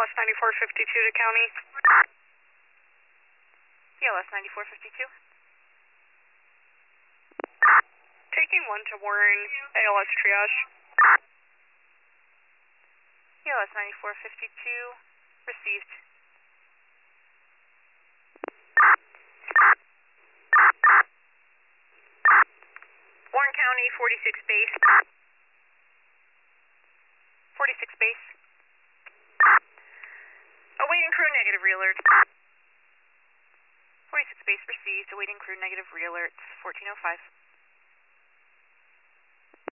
ELS 9452 to county. ELS 9452. Taking 1 to Warren, ALS triage. ELS 9452, received. Warren County, 46 base. 46 base. Awaiting crew, negative re-alert. 46 base received, awaiting crew negative re-alerts, 1405.